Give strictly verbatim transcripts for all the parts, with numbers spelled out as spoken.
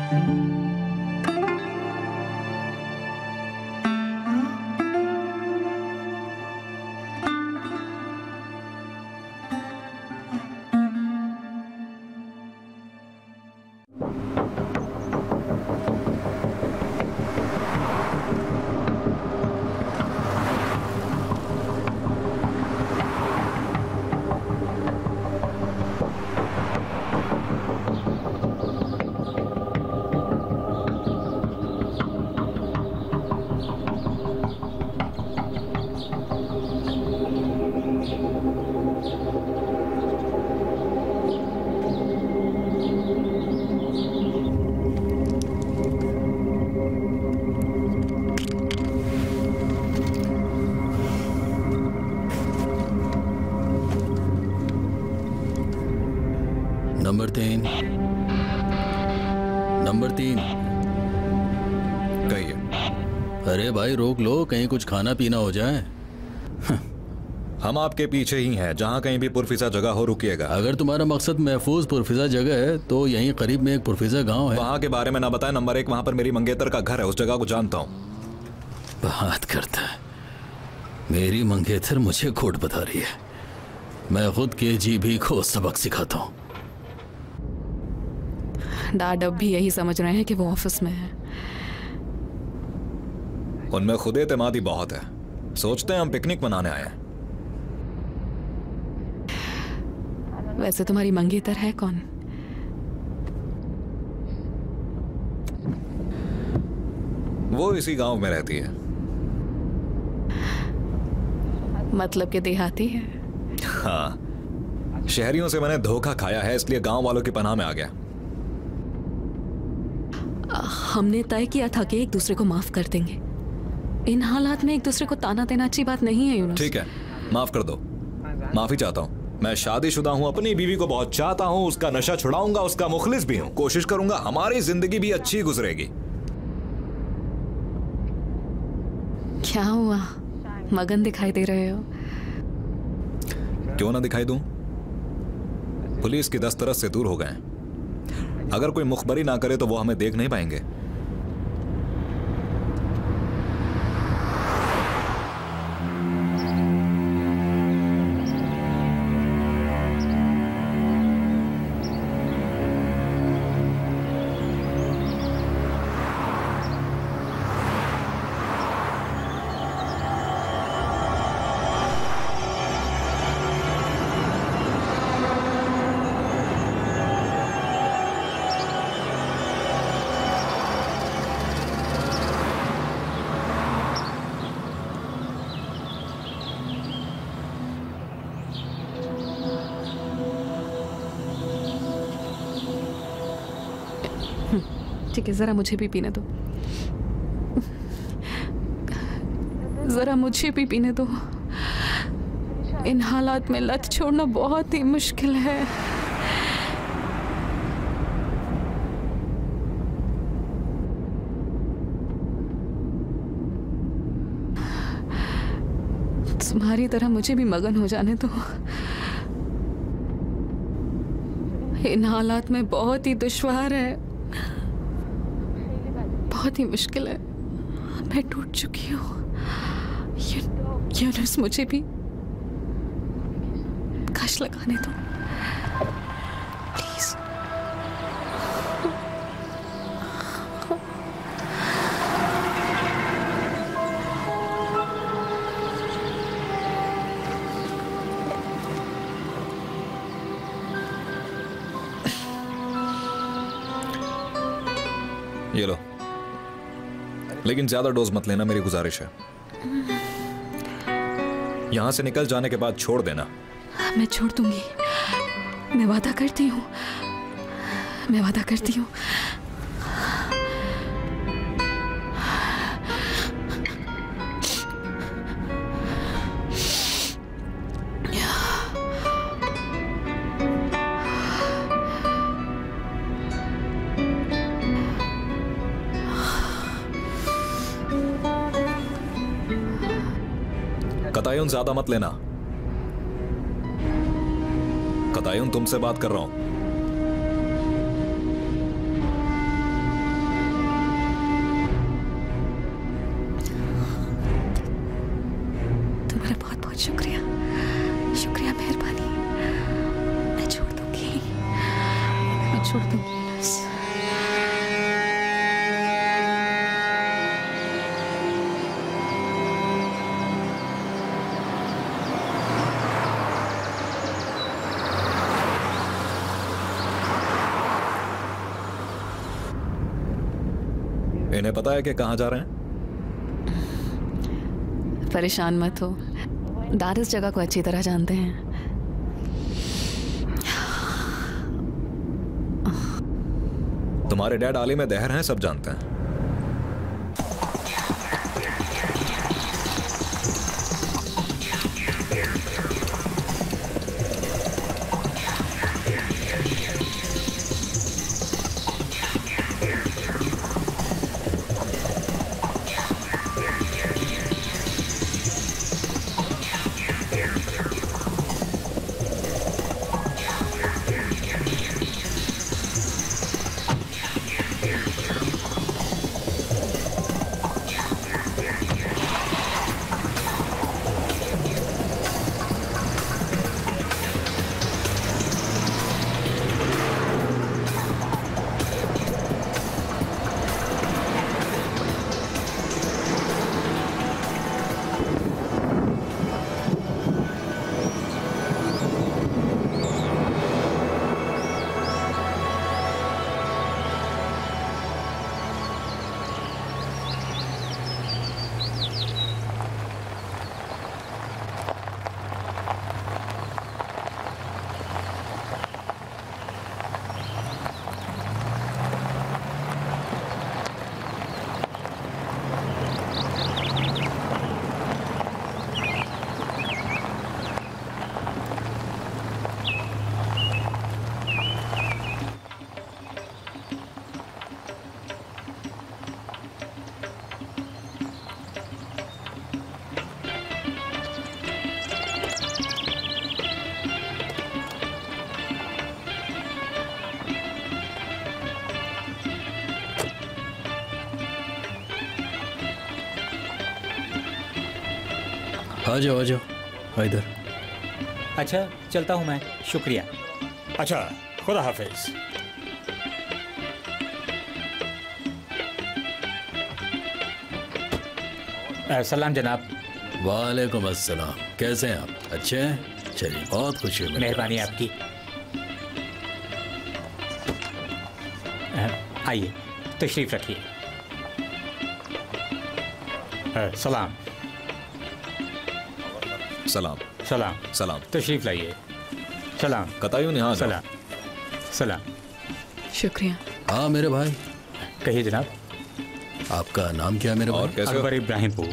Number तीन, number तीन। कहिए। अरे भाई रोक लो, कहीं कुछ खाना पीना हो जाए। हम आपके पीछे ही हैं, जहाँ कहीं भी पुरफिजा जगह हो रुकिएगा। अगर तुम्हारा मकसद महफूज पुरफिजा जगह है तो यहीं करीब में एक पुरफिजा गांव है। वहाँ के बारे में ना बताएं। नंबर एक, वहाँ पर मेरी मंगेतर का घर है, उस जगह को जानता हूँ। बात करता है, मेरी मंगेतर मुझे कोड बता रही है। मैं खुद के जीभी को सबक सिखाता हूँ। डैड अब भी यही समझ रहे हैं कि वो ऑफिस में है। उनमें खुद एतमादी बहुत है, सोचते हैं हम पिकनिक मनाने आए हैं। वैसे तुम्हारी मंगेतर है कौन? वो इसी गांव में रहती है। मतलब कि देहाती है? हाँ, शहरियों से मैंने धोखा खाया है, इसलिए गांव वालों की पनाह में आ गया। हमने तय किया था कि एक दूसरे को माफ कर देंगे। इन हालात में एक दूसरे को ताना देना अच्छी बात नहीं है यूनुस। ठीक है, माफ कर दो। माफी चाहता हूँ। मैं शादीशुदा हूँ, अपनी बीवी को बहुत चाहता हूँ, उसका नशा छुड़ाऊंगा, उसका मुखलिस भी हूँ। कोशिश करूंगा हमारी जिंदगी भी अच्छी गुजरेगी। क्या हुआ, मगन दिखाई दे रहे हो? क्यों ना दिखाई दूं? पुलिस की दस्तरस से दूर हो गए। अगर कोई मुखबरी ना करे तो वो हमें देख नहीं पाएंगे। ठीक है, जरा मुझे भी पीने दो। जरा मुझे भी पीने दो। इन हालात में लत छोड़ना बहुत ही मुश्किल है। तुम्हारी तरह मुझे भी मगन हो जाने दो। इन हालात में बहुत ही दुश्वार है, बहुत ही मुश्किल है। मैं टूट चुकी हूँ। यूनुस, मुझे भी कश लगाने दो प्लीज। ये लो, लेकिन ज्यादा डोज मत लेना, मेरी गुजारिश है। यहां से निकल जाने के बाद छोड़ देना। मैं छोड़ दूंगी, मैं वादा करती हूँ, मैं वादा करती हूँ। कतायुन ज्यादा मत लेना। कतायुन तुमसे बात कर रहा हूं। इन्हें पता है कि कहाँ जा रहे हैं? परेशान मत हो, दाद इस जगह को अच्छी तरह जानते हैं। तुम्हारे डैड आलिम दहर हैं, सब जानते हैं। आ जाओ आ जाओ, आ इधर। अच्छा चलता हूँ मैं, शुक्रिया। अच्छा, खुदा हाफिज। अ, सलाम जनाब। वालेकुम अस्सलाम, कैसे हैं आप? अच्छे हैं? चलिए, बहुत खुशी हुई। मेहरबानी आपकी। अ, आइए, तशरीफ रखिए। अ, सलाम सलाम सलाम सलाम। तशरीफ लाइए। सलाम कतायूं यहाँ सलाम सलाम। शुक्रिया। हाँ मेरे भाई, कहिए जनाब। आपका नाम क्या है मेरे और भाई? कैसे हो? अकबर इब्राहिमपुर।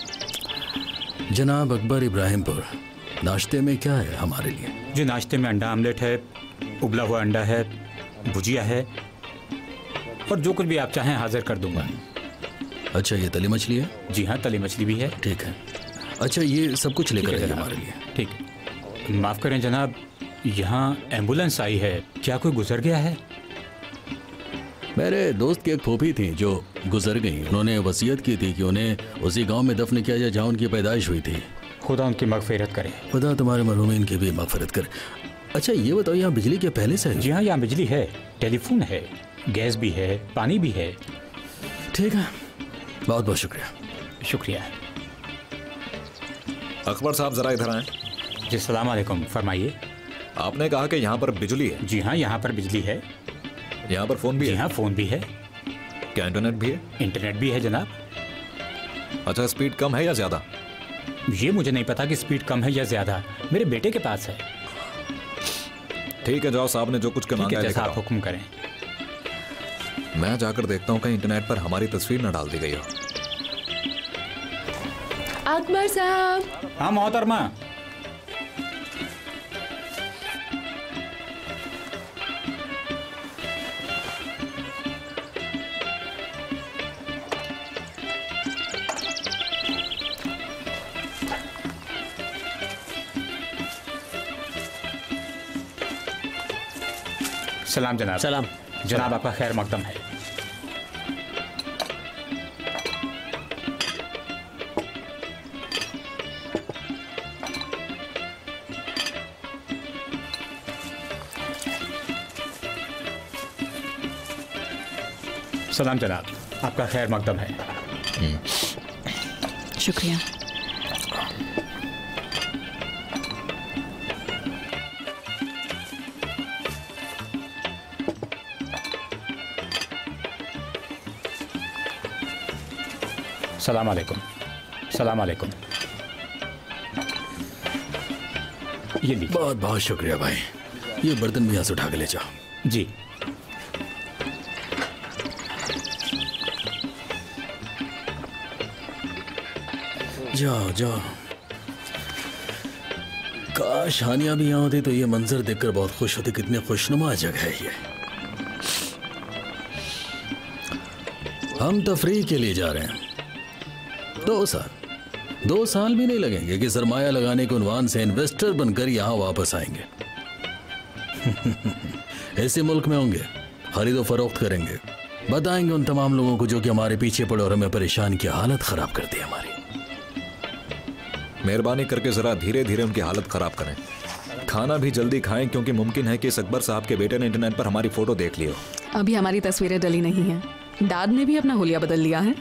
जनाब अकबर इब्राहिमपुर, नाश्ते में क्या है हमारे लिए? जो नाश्ते में अंडा आमलेट है, उबला हुआ अंडा है, भुजिया है, और जो कुछ भी आप चाहें हाजिर कर दूंगा। अच्छा, ये तली मछली है? जी हाँ, तली मछली भी है। ठीक है। अच्छा, ये सब कुछ लेकर ठीक है आइए जनाब। हमारे लिए। ठीक है। माफ़ करें जनाब, यहाँ एम्बुलेंस आई है, क्या कोई गुजर गया है? मेरे दोस्त की एक फूफी थी जो गुजर गई। उन्होंने वसीयत की थी कि उन्हें उसी गांव में दफन किया जाए जहाँ उनकी पैदाइश हुई थी। खुदा उनकी मगफिरत करे। खुदा तुम्हारे मरहूमीन की भी मगफिरत करे। अच्छा ये बताओ, यहाँ बिजली के पहले से है? जी हाँ, यहाँ बिजली है, टेलीफोन है, गैस भी है, पानी भी है। ठीक है, बहुत बहुत शुक्रिया। शुक्रिया। अकबर साहब जरा इधर आए। जी सलाम अलैकुम, फरमाइए। आपने कहा कि यहाँ पर बिजली है। जी हाँ, यहाँ पर बिजली है। यहाँ पर फोन भी जी है? हाँ, फ़ोन भी है। क्या इंटरनेट भी है? इंटरनेट भी है जनाब। अच्छा, स्पीड कम है या ज्यादा? ये मुझे नहीं पता कि स्पीड कम है या ज़्यादा, मेरे बेटे के पास है। ठीक है, जाओ, साहब ने जो कुछ के ठीक मांगा है, है जैसा लेकर आप आओ। हुक्म करें। मैं जाकर देखता हूँ कहीं इंटरनेट पर हमारी तस्वीर न डाल दी गई हो। अकबर साहब। हाँ मोहतरमा। सलाम जनाब। सलाम। जनाब आपका खैर मकदम है। सलाम जनाब, आपका खैर मकदम है। शुक्रिया। सलाम अलैकुम। सलाम अलैकुम। ये लीजिए। बहुत बहुत शुक्रिया भाई। ये बर्तन भी यहाँ से उठा के ले जाओ। जी। जाओ जाओ। काश हानिया भी यहाँ होती तो ये मंजर देखकर बहुत खुश होती। कितनी खुशनुमा जगह है ये। हम तफरीह के लिए जा रहे हैं। दो साल दो साल भी नहीं लगेंगे कि सरमाया लगाने के उन्वान से इन्वेस्टर बनकर यहाँ वापस आएंगे। ऐसे मुल्क में होंगे, खरीदो फरोख्त करेंगे, बताएंगे उन तमाम लोगों को जो कि हमारे पीछे पड़े और हमें परेशान की हालत खराब कर दी हमारी। मेहरबानी करके जरा धीरे धीरे उनकी हालत खराब करें। खाना भी जल्दी खाएं क्योंकि मुमकिन है कि इस अकबर साहब के बेटे ने इंटरनेट पर हमारी फोटो देख ली हो। अभी हमारी तस्वीरें डली नहीं हैं। दाद ने भी अपना हुलिया बदल लिया है।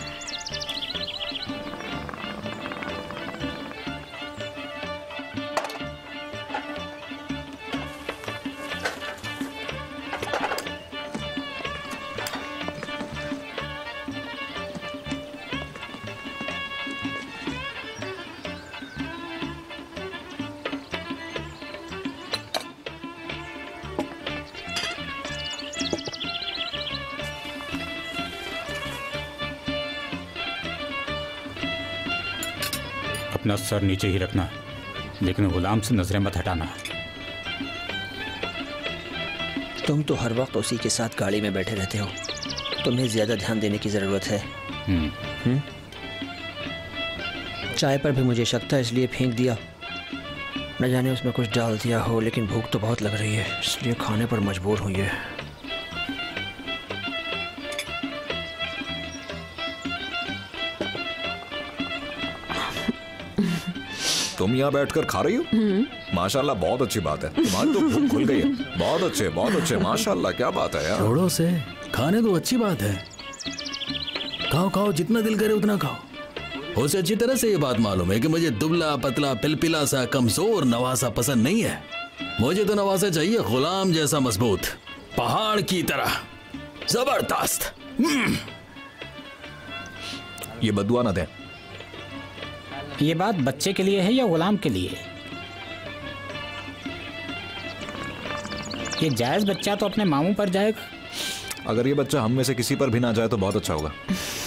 अपना सर नीचे ही रखना, लेकिन गुलाम से नजरें मत हटाना। तुम तो हर वक्त उसी के साथ गाड़ी में बैठे रहते हो, तुम्हें ज्यादा ध्यान देने की जरूरत है। हुँ? चाय पर भी मुझे शक था इसलिए फेंक दिया। न जाने उसमें कुछ डाल दिया हो, लेकिन भूख तो बहुत लग रही है इसलिए खाने पर मजबूर हुई है। तुम यहाँ बैठकर खा रही हो? माशाल्लाह, बहुत अच्छी बात है। तुम्हारी तो भूख खुल गई है। बहुत अच्छे, बहुत अच्छे, माशाल्लाह, क्या बात है यार। छोड़ो से, खाने तो अच्छी बात है। खाओ खाओ, जितना दिल करे उतना खाओ। उसे अच्छी तरह से ये बात मालूम है कि मुझे दुबला पतला पिलपिला सा कमजोर नवासा पसंद नहीं है। मुझे तो नवासा चाहिए गुलाम जैसा मजबूत, पहाड़ की तरह जबरदस्त। ये बदुआ ना दे। ये बात बच्चे के लिए है या गुलाम के लिए? ये जायज बच्चा तो अपने मामू पर जाएगा। अगर ये बच्चा हम में से किसी पर भी ना जाए तो बहुत अच्छा होगा।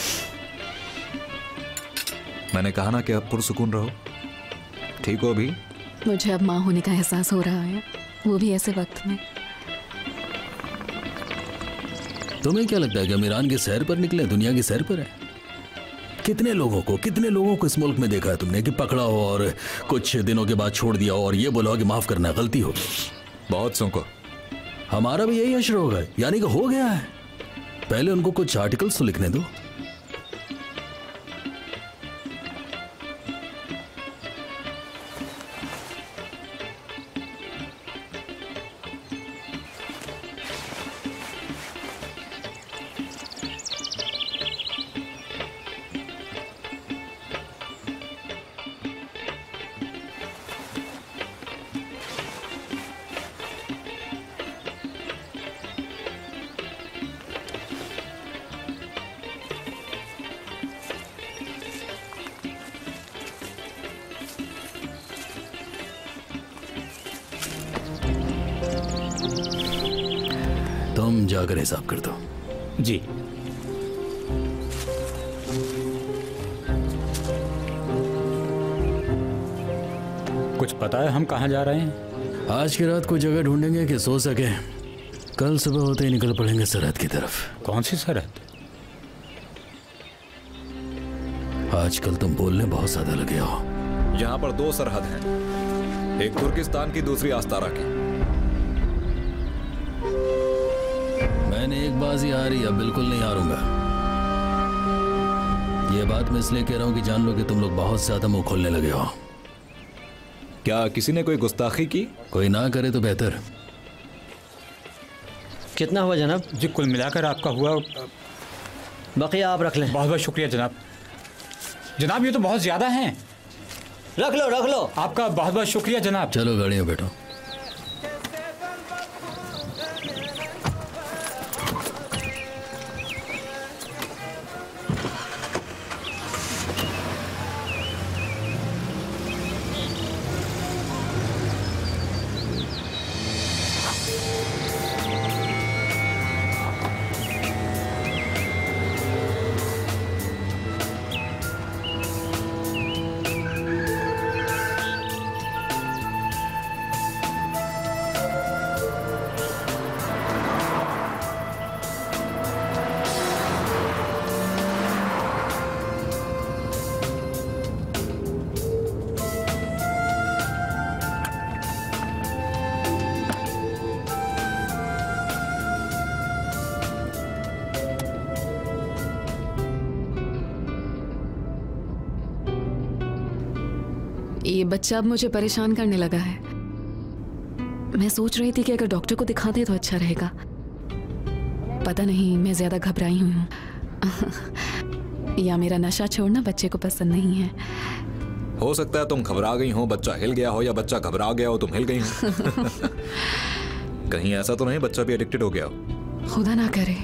मैंने कहा ना कि अब पुरसुकून रहो। ठीक हो भी? मुझे अब माँ होने का एहसास हो रहा है, वो भी ऐसे वक्त में। तुम्हें क्या लगता है कि अमीरान की सैर पर निकले, दुनिया की सैर पर है? कितने लोगों को कितने लोगों को इस मुल्क में देखा है तुमने कि पकड़ा हो और कुछ दिनों के बाद छोड़ दिया हो और ये बोला कि माफ करना, गलती हो गई। बहुत सुनको। हमारा भी यही अशर होगा, यानी कि हो गया है। पहले उनको कुछ आर्टिकल्स तो लिखने दो। तुम जाकर हिसाब कर दो। जी। कुछ पता है हम कहाँ जा रहे हैं? आज की रात को जगह ढूंढेंगे कि सो सके, कल सुबह होते ही निकल पड़ेंगे सरहद की तरफ। कौन सी सरहद? आजकल तुम बोलने बहुत ज्यादा लगे हो। यहाँ पर दो सरहद हैं, एक तुर्किस्तान की, दूसरी आस्तारा की। मैंने एक बाजी हारी, अब बिल्कुल नहीं हारूंगा। ये बात मैं इसलिए कह रहा हूँ कि जान लो कि तुम लोग बहुत ज्यादा मुंह खोलने लगे हो। क्या किसी ने कोई गुस्ताखी की? कोई ना करे तो बेहतर। कितना हुआ जनाब? जी कुल मिलाकर आपका हुआ। बकिया आप रख लें। बहुत बहुत शुक्रिया जनाब। जनाब ये तो बहुत ज्यादा हैं। रख लो रख लो। आपका बहुत बहुत शुक्रिया जनाब। चलो गाड़ी में बैठो। ये बच्चा अब मुझे परेशान करने लगा है। मैं सोच रही थी कि अगर डॉक्टर को दिखा दे तो अच्छा रहेगा। पता नहीं मैं ज्यादा घबराई हुई हूँ या मेरा नशा छोड़ना बच्चे को पसंद नहीं है। हो सकता है तुम घबरा गई हो, बच्चा हिल गया हो, या बच्चा घबरा गया हो, तुम हिल गई हो। कहीं ऐसा तो नहीं बच्चा भी एडिक्टेड हो गया हो? खुदा ना करे।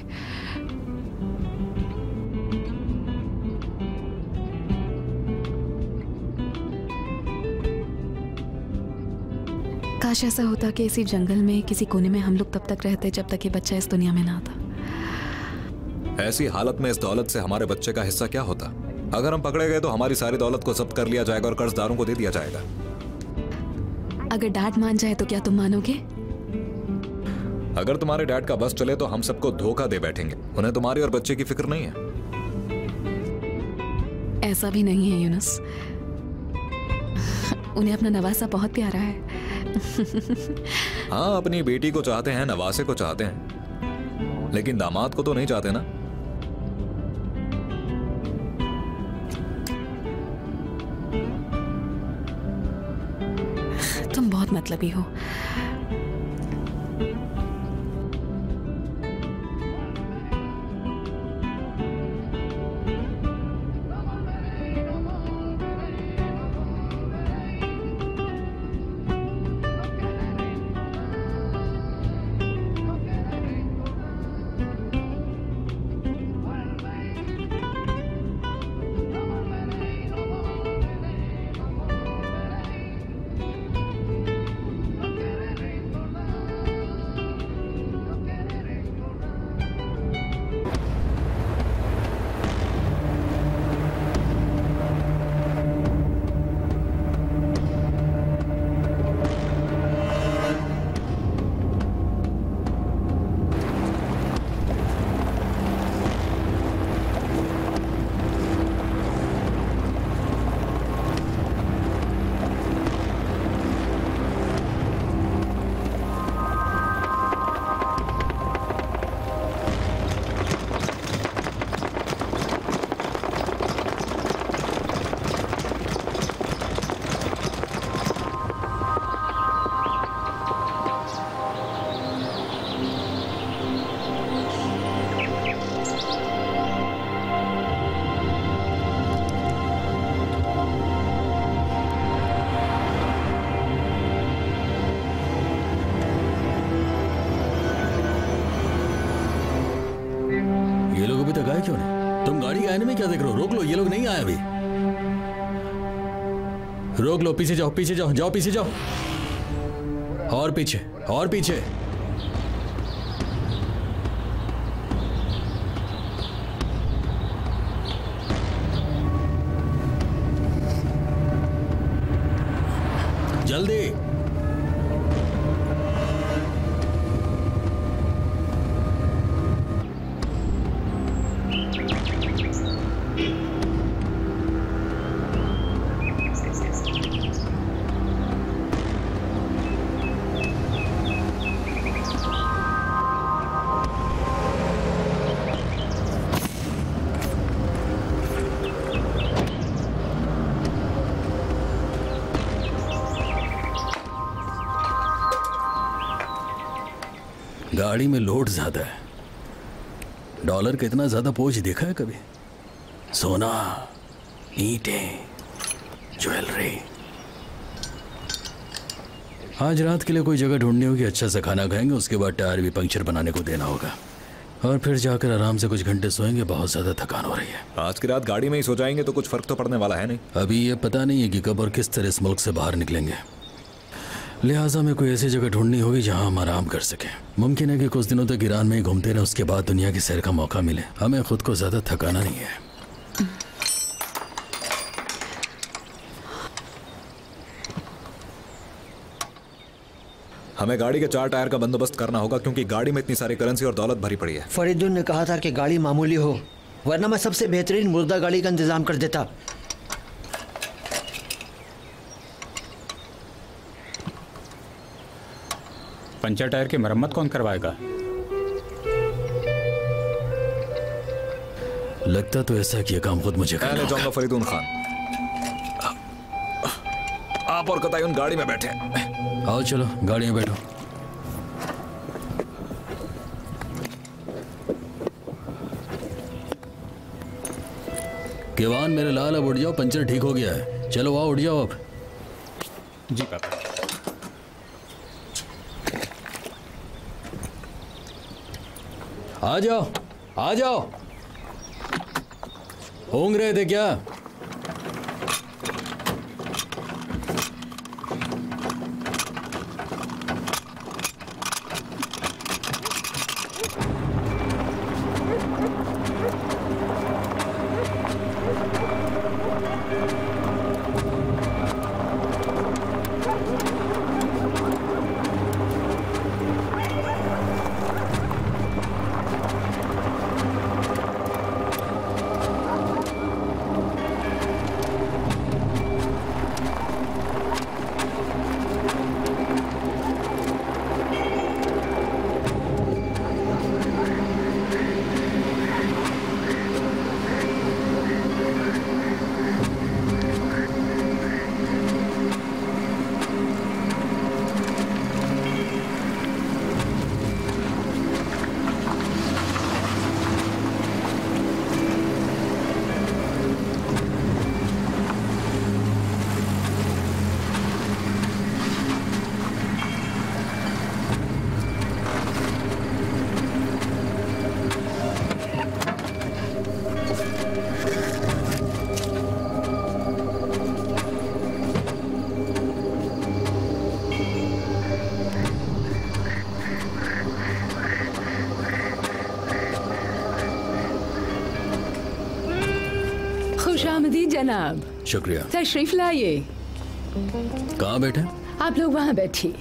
काश ऐसा होता कि इसी जंगल में किसी कोने में हम लोग तब तक रहते जब तक ये बच्चा इस दुनिया में ना आता। ऐसी हालत में इस दौलत से हमारे बच्चे का हिस्सा क्या होता? अगर हम पकड़े गए तो हमारी सारी दौलत को जब्त कर लिया जाएगा और कर्जदारों को दे दिया जाएगा। अगर डैड मान जाए तो क्या तुम मानोगे? अगर तुम्हारे डैड का बस चले तो हम सबको धोखा दे बैठेंगे। उन्हें तुम्हारी और बच्चे की फिक्र नहीं है। ऐसा भी नहीं है यूनुस, उन्हें अपना नवासा बहुत प्यारा है। हाँ, अपनी बेटी को चाहते हैं, नवासे को चाहते हैं, लेकिन दामाद को तो नहीं चाहते ना। तुम बहुत मतलबी हो। क्यों नहीं? तुम गाड़ी के आने में क्या देख रहे हो? रोक लो, ये लोग नहीं आए अभी। रोक लो, पीछे जाओ, पीछे जाओ, जाओ पीछे जाओ, और पीछे, और पीछे। जल्दी। गाड़ी में लोड ज्यादा है। डॉलर का इतना ज्यादा बोझ देखा है कभी? सोना, ईंटें, ज्वेलरी। आज रात के लिए कोई जगह ढूंढनी होगी, अच्छा सा खाना खाएंगे, उसके बाद टायर भी पंक्चर बनाने को देना होगा, और फिर जाकर आराम से कुछ घंटे सोएंगे। बहुत ज्यादा थकान हो रही है। आज की रात गाड़ी में ही सो जाएंगे तो कुछ फर्क तो पड़ने वाला है नहीं। अभी ये पता नहीं है कि कब और किस तरह इस मुल्क से बाहर निकलेंगे, लिहाजा में कोई ऐसी जगह ढूंढनी होगी जहां हम आराम कर सकें। मुमकिन है कि कुछ दिनों तक ईरान में ही घूमते रहें, उसके बाद दुनिया की सैर का मौका मिले। हमें खुद को ज्यादा थकाना नहीं है। हमें गाड़ी के चार टायर का बंदोबस्त करना होगा, क्योंकि गाड़ी में इतनी सारी करेंसी और दौलत भरी पड़ी है। फरीदुन ने कहा था कि गाड़ी मामूली हो, वरना मैं सबसे बेहतरीन मुर्दा गाड़ी का इंतजाम कर देता। पंचर टायर की मरम्मत कौन करवाएगा? लगता तो ऐसा कि यह काम खुद मुझे करना मैं ले जाऊंगा फरीदुन खान। आप और कताई उन गाड़ी में बैठे। आओ चलो गाड़ी में बैठो। केवान मेरे लाल, अब उठ जाओ, पंचर ठीक हो गया है। चलो आओ, उठ जाओ अब। जी पापा। आ जाओ आ जाओ। ऊँघ रहे थे क्या? खुशामदीद जनाब। शुक्रिया। तशरीफ लाइए। कहाँ बैठे? आप लोग वहाँ बैठिए।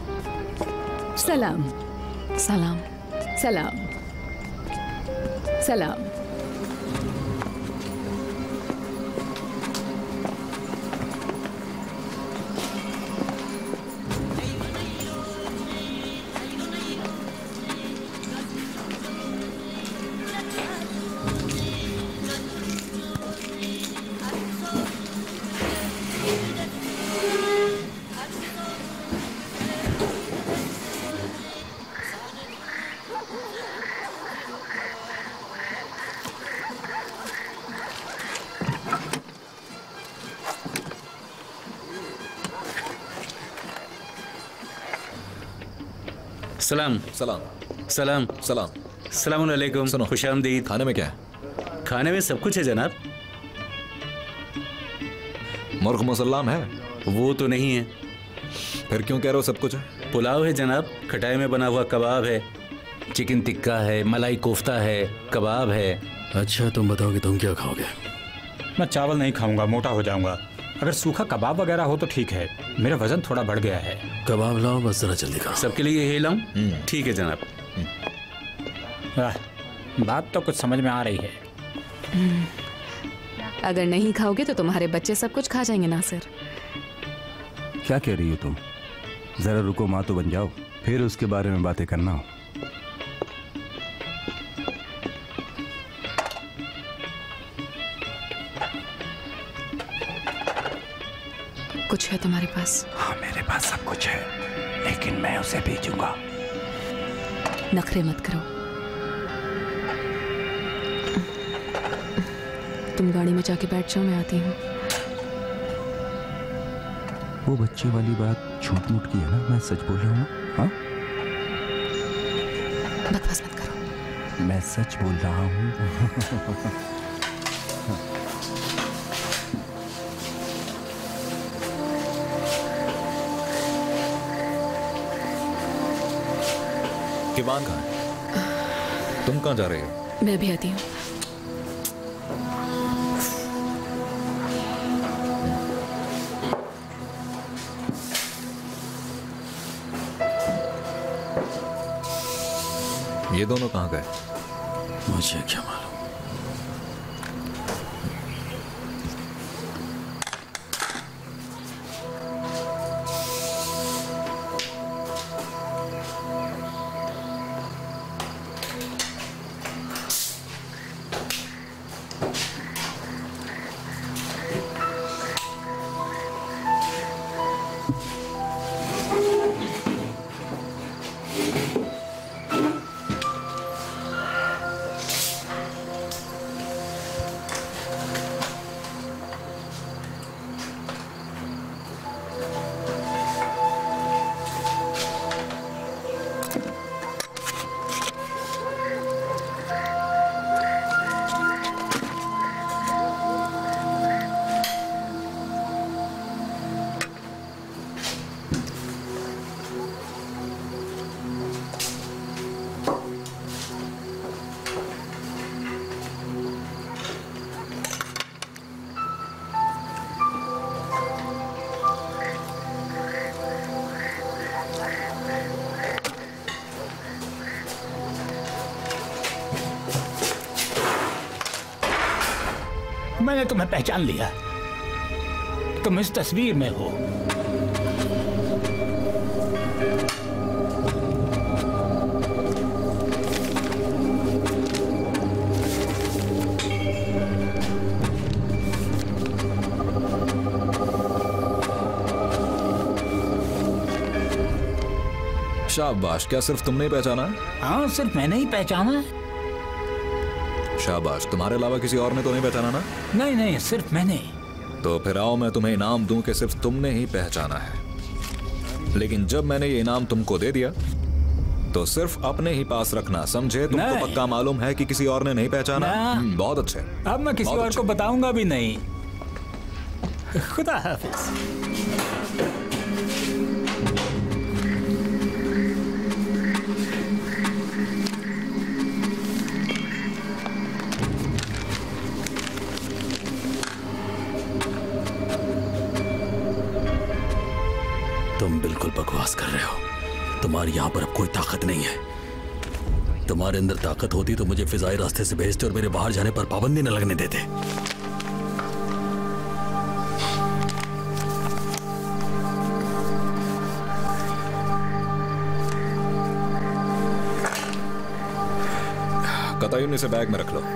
सलाम सलाम। सलाम सलाम। सलाम सलाम सलाम सलाम। सलाम अलैकुम। सुनो, खुशामदीद। खाने में क्या है? खाने में सब कुछ है जनाब। मुर्ग मुसल्लाम है? वो तो नहीं है। फिर क्यों कह रहे हो सब कुछ है? पुलाव है जनाब, खटाई में बना हुआ कबाब है, चिकन टिक्का है, मलाई कोफ्ता है, कबाब है। अच्छा तुम बताओ कि तुम क्या खाओगे? मैं चावल नहीं खाऊंगा, मोटा हो जाऊंगा। अगर सूखा कबाब वगैरह हो तो ठीक है, मेरा वजन थोड़ा बढ़ गया है। कबाब लाओ, बस जरा जल्दी करो। सबके लिए यही लाऊं? ठीक है जनाब। आह, बात तो कुछ समझ में आ रही है। अगर नहीं खाओगे तो तुम्हारे बच्चे सब कुछ खा जाएंगे नासिर। क्या कह रही हो तुम? जरा रुको, माँ तो बन जाओ, फिर उसके बारे में बातें करना हो। कुछ है तुम्हारे पास? हाँ मेरे पास सब कुछ है, लेकिन मैं उसे बेचूंगा। नखरे मत करो। तुम गाड़ी में जाके बैठ जाओ, मैं आती हूँ। वो बच्चे वाली बात झूठ मूठ की है ना? मैं सच बोल रहा हूँ ना? हाँ बकवास मत करो। मैं सच बोल रहा हूँ। किवान कहाँ है? तुम कहाँ जा रही हो? मैं भी आती हूँ। ये दोनों कहाँ गए? मुझे क्या मालूम। मैंने तुम्हें पहचान लिया। तुम इस तस्वीर में हो। शाबाश, क्या सिर्फ तुमने ही पहचाना है? हाँ, सिर्फ मैंने ही पहचाना है। शाबाश, तुम्हारे अलावा किसी और ने तो नहीं पहचाना ना? नहीं नहीं, सिर्फ मैंने। तो फिर आओ मैं तुम्हें इनाम दूं कि सिर्फ तुमने ही पहचाना है। लेकिन जब मैंने ये इनाम तुमको दे दिया तो सिर्फ अपने ही पास रखना, समझे? तुमको पक्का मालूम है कि किसी और ने नहीं पहचाना? बहुत अच्छे। अब मैं किसी और को बताऊंगा भी नहीं। खुदा हाफिज। तुम बिल्कुल बकवास कर रहे हो। तुम्हारी यहां पर अब कोई ताकत नहीं है। तुम्हारे अंदर ताकत होती तो मुझे फिजाई रास्ते से भेजते और मेरे बाहर जाने पर पाबंदी न लगने देते। कतायून इसे बैग में रख लो।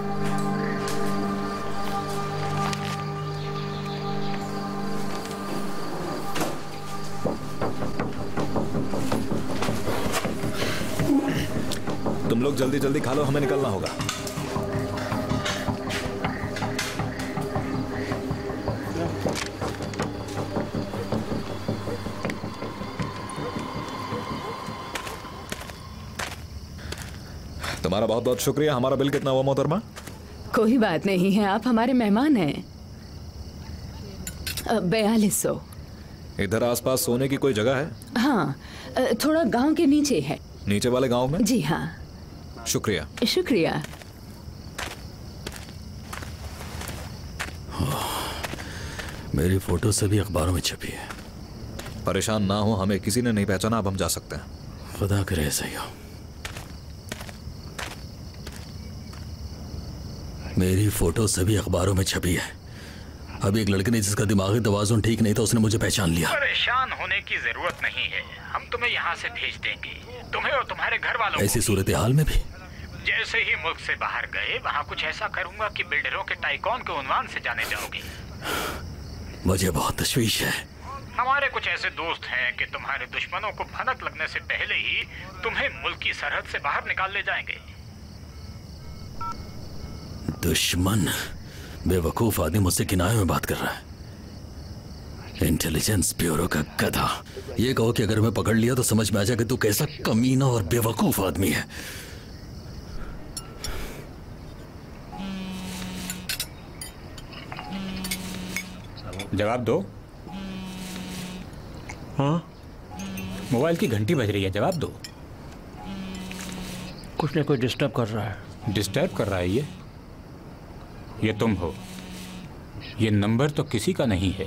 तुम लोग जल्दी जल्दी खा लो, हमें निकलना होगा। तुम्हारा बहुत बहुत शुक्रिया। हमारा बिल कितना हुआ मोहतरमा? कोई बात नहीं है, आप हमारे मेहमान हैं। बयालीस सौ। इधर आसपास सोने की कोई जगह है? हाँ, थोड़ा गांव के नीचे है। नीचे वाले गांव में? जी हाँ। शुक्रिया। शुक्रिया। मेरी फोटो सभी अखबारों में छपी है। परेशान ना हो, हमें किसी ने नहीं पहचाना, अब हम जा सकते हैं। खुदा करे ऐसा ही हो। मेरी फोटो सभी अखबारों में छपी है। अभी एक लड़के ने जिसका दिमागी तवाज़ुन ठीक नहीं था, उसने मुझे पहचान लिया। परेशान होने की जरूरत नहीं है, हम तुम्हें यहाँ से भेज देंगे, तुम्हें और तुम्हारे घर वालों को। ऐसी सूरत हाल में भी जैसे ही मुल्क से बाहर गए, वहाँ कुछ ऐसा करूंगा कि बिल्डरों के टाइकॉन के उन्वान से जाने जाओगे। मुझे बहुत तशवीश है। हमारे कुछ ऐसे दोस्त हैं कि तुम्हारे दुश्मनों को भनक लगने से पहले ही तुम्हें मुल्क की सरहद से बाहर निकाल ले जाएंगे। दुश्मन? बेवकूफ आदमी मुझसे किनारे में बात कर रहा है। इंटेलिजेंस ब्यूरो का गधा। ये कहो कि अगर मैं पकड़ लिया तो समझ में आ जाए कि तू कैसा कमीना और बेवकूफ आदमी है। जवाब दो। हाँ, मोबाइल की घंटी बज रही है, जवाब दो। कुछ न कोई डिस्टर्ब कर रहा है। डिस्टर्ब कर रहा है ये? ये तुम हो। ये नंबर तो किसी का नहीं है।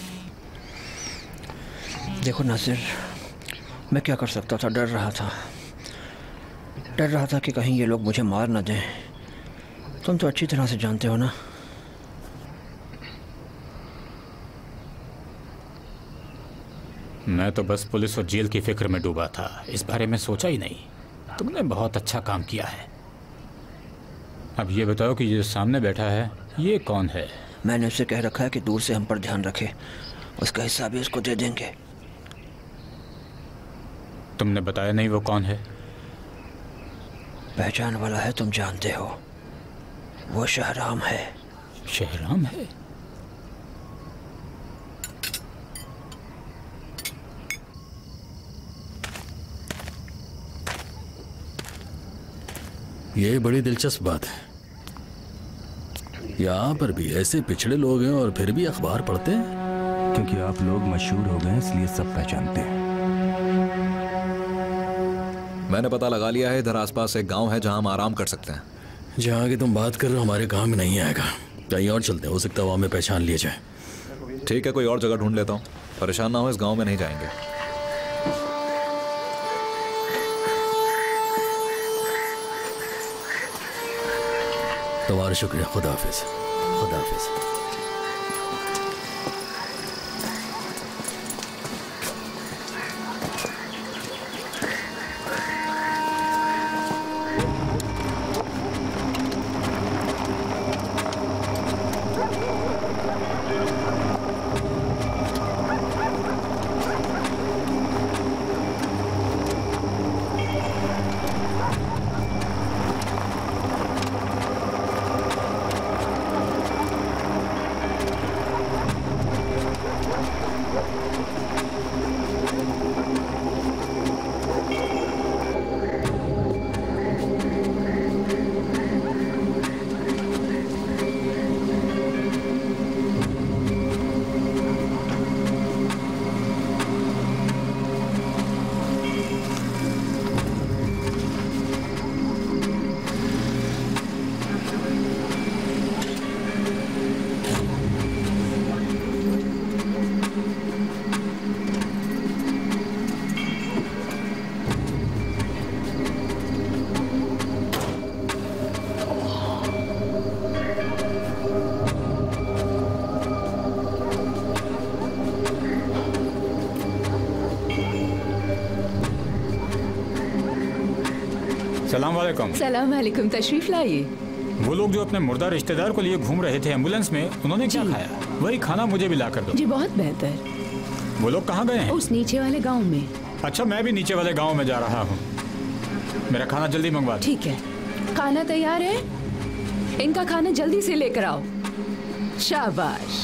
देखो नासिर, मैं क्या कर सकता था? डर रहा था डर रहा था कि कहीं ये लोग मुझे मार ना दें। तुम तो अच्छी तरह से जानते हो ना। मैं तो बस पुलिस और जेल की फिक्र में डूबा था, इस बारे में सोचा ही नहीं। तुमने बहुत अच्छा काम किया है। अब ये बताओ कि ये सामने बैठा है, ये कौन है? मैंने उससे कह रखा है कि दूर से हम पर ध्यान रखे, उसका हिस्सा भी उसको दे देंगे। तुमने बताया नहीं वो कौन है? पहचान वाला है, तुम जानते हो। वो शहराम है। शहराम है? ये बड़ी दिलचस्प बात है। यहाँ पर भी ऐसे पिछड़े लोग हैं और फिर भी अखबार पढ़ते हैं। क्योंकि आप लोग मशहूर हो गए इसलिए सब पहचानते हैं। मैंने पता लगा लिया है, इधर आसपास एक गांव है जहां हम आराम कर सकते हैं। जहाँ की तुम बात कर रहे हो हमारे गांव में नहीं आएगा। कहीं और चलते हैं, हो सकता है वहाँ में पहचान लिए जाए। ठीक है, कोई और जगह ढूंढ लेता हूँ। परेशान ना हो, इस गांव में नहीं जाएंगे। तुम्हारा शुक्रिया। खुदा हाफिज। खुदा हाफिज। सलाम वालेकुम। सलाम वालेकुम, तशरीफ लाइए। वो लोग जो अपने मुर्दा रिश्तेदार को लिए घूम रहे थे एम्बुलेंस में, उन्होंने क्या खाया? वही खाना मुझे भी ला कर दो। जी बहुत बेहतर। वो लोग कहाँ गए हैं? उस नीचे वाले गांव में। अच्छा, मैं भी नीचे वाले गांव में जा रहा हूँ। मेरा खाना जल्दी मंगवा दो। ठीक है, खाना तैयार है? इनका खाना जल्दी से लेकर आओ। शाबाश।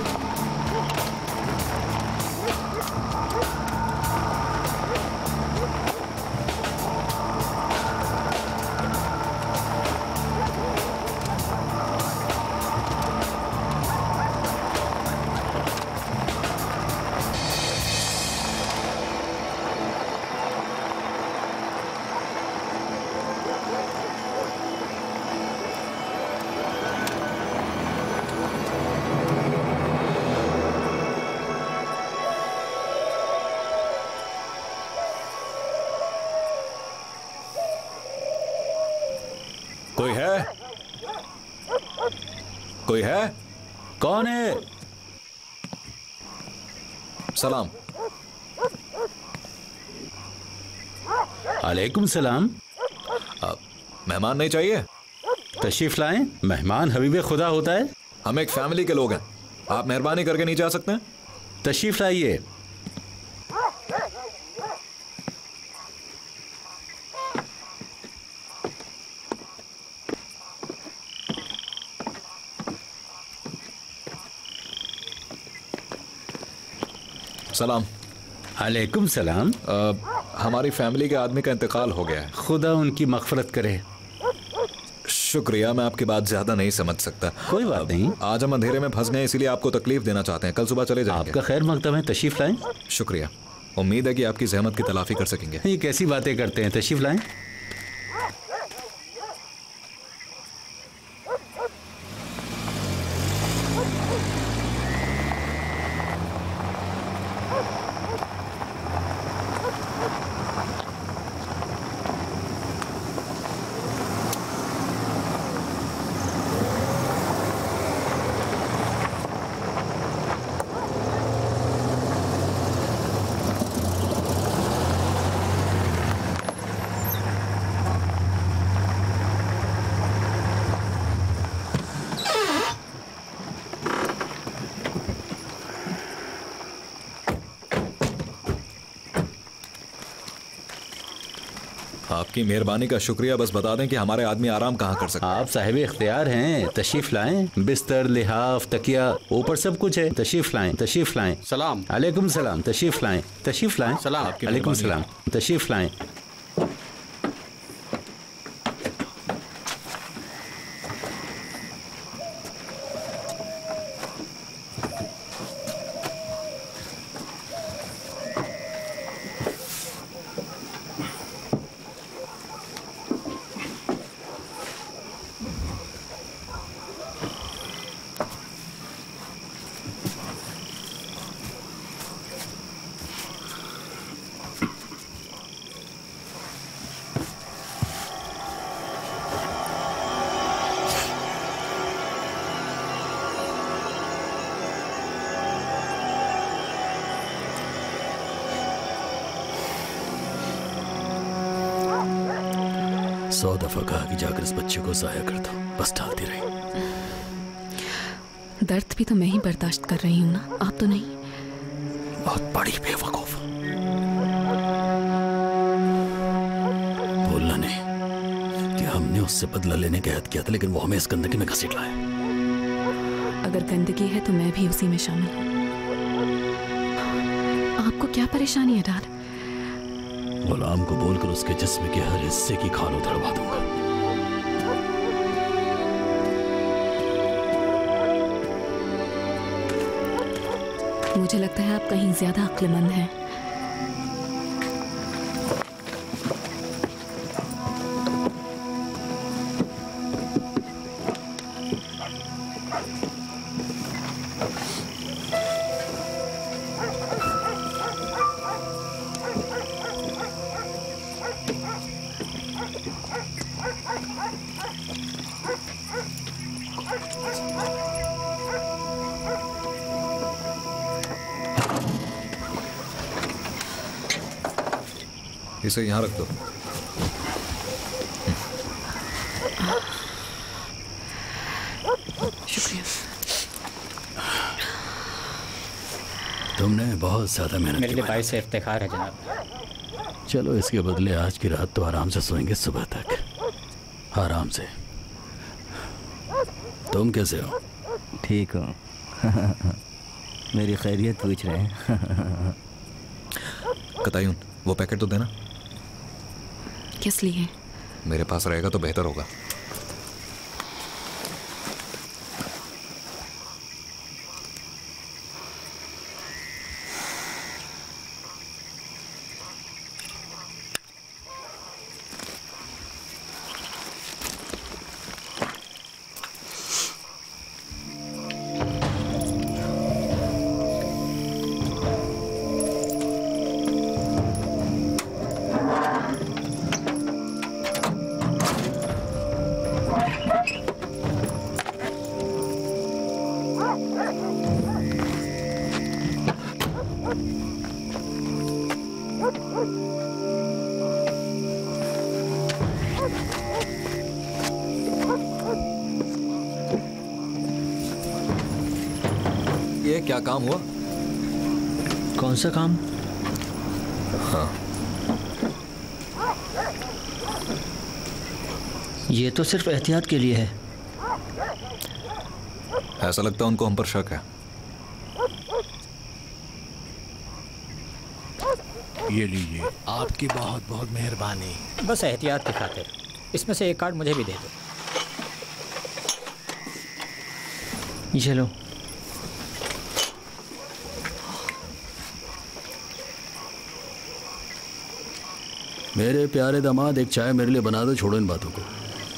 कोई है? कोई है? कौन है? सलाम। अलैकुम सलाम। आ, मेहमान नहीं चाहिए? तशरीफ लाएं। मेहमान हबीब खुदा होता है। हम एक फैमिली के लोग हैं, आप मेहरबानी करके नीचे आ सकते हैं? तशरीफ लाइए। सलाम। अलैकुम सलाम। आ, हमारी फैमिली के आदमी का इंतकाल हो गया है। खुदा उनकी मग़फ़िरत करे। शुक्रिया, मैं आपकी बात ज्यादा नहीं समझ सकता। कोई बात नहीं। आज हम अंधेरे में फंस गए, इसीलिए आपको तकलीफ देना चाहते हैं। कल सुबह चले जाएंगे। आपका खैर मकदम है, तशरीफ लाएं। शुक्रिया, उम्मीद है कि आपकी जहमत की तलाफी कर सकेंगे। ये कैसी बातें करते हैं, तशरीफ लाएं। आपकी मेहरबानी का शुक्रिया। बस बता दें कि हमारे आदमी आराम कहाँ कर सकते हैं। आप साहिब इख्तियार हैं, तशरीफ लाएं। बिस्तर, लिहाफ, तकिया, ऊपर सब कुछ है। तशरीफ लाएं, तशरीफ लाएं। सलाम। अलैकुम सलाम। तशरीफ लाएं, तशरीफ लाएं। सलाम। अलैकुम सलाम। तशरीफ लाएं। सौ दफा कहा कि जाकर इस बच्चे को जाया कर दो, बस टालती रही। दर्द भी तो मैं ही बर्दाश्त कर रही हूँ ना, आप तो नहीं। बहुत बड़ी बेवकूफ। बोलना नहीं कि हमने उससे बदला लेने का हद किया था, लेकिन वो हमें इस गंदगी में घसीट लाए। अगर गंदगी है तो मैं भी उसी में शामिल हूँ। आपको क्या परेशानी है डैड? गुलाम को बोलकर उसके जिस्म के हर हिस्से की खाल उधड़वा दूंगा। मुझे लगता है आप कहीं ज्यादा अक्लमंद हैं। इसे यहाँ रख दो। शुक्रिया। तुमने बहुत ज्यादा मेहनत मेरे की लिए मैडम। भाई से इफ्तिखार है जनाब। चलो इसके बदले आज की रात तो आराम से सोएंगे सुबह तक, आराम से। तुम कैसे हो? ठीक हो? मेरी खैरियत पूछ रहे हैं। कतायून, वो पैकेट तो देना। किस लिए? मेरे पास रहेगा तो बेहतर होगा। ये क्या काम हुआ? कौन सा काम? हाँ, ये तो सिर्फ एहतियात के लिए है। ऐसा लगता है उनको हम पर शक है। ये लीजिए, आपकी बहुत बहुत मेहरबानी। बस एहतियात की खातिर इसमें से एक कार्ड मुझे भी दे दो। ये लो। मेरे प्यारे दामाद, एक चाय मेरे लिए बना दो। छोड़ो इन बातों को,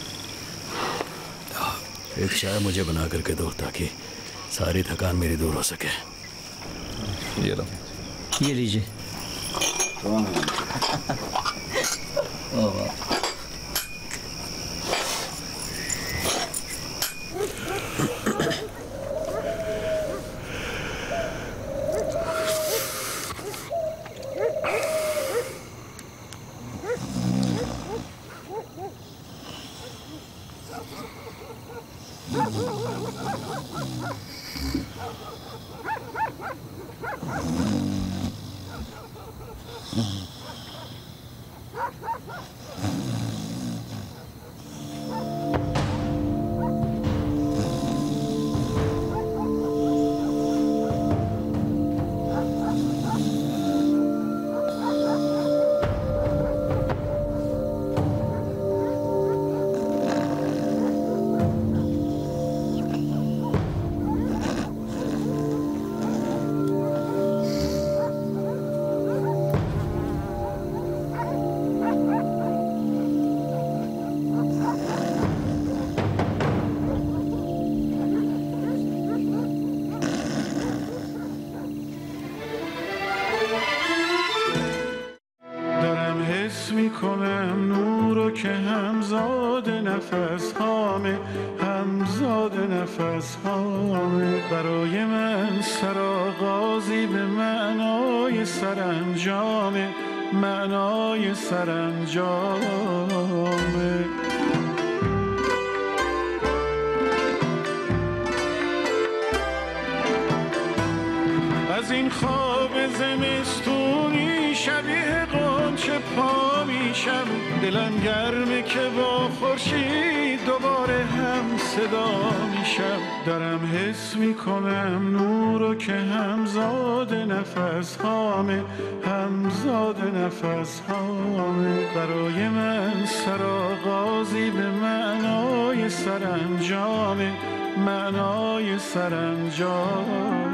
एक चाय मुझे बना करके दो ताकि सारी थकान मेरी दूर हो सके। ये लो। ये लीजिए। میکنم نورو که همزاد نفس هامه، همزاد نفس هامه. برای من سرآغازی به معنای سرانجامه، معنای سرانجامه. از این خواب زمستونی شبیه غنچه پا میشم. دلم گرمه که با خورشید دوباره هم صدا میشم. دارم حس میکنم نورو که همزاد نفس هامه، همزاد نفس هامه. برای من سرآغازی به معنای سرانجامه، معنای سرانجام.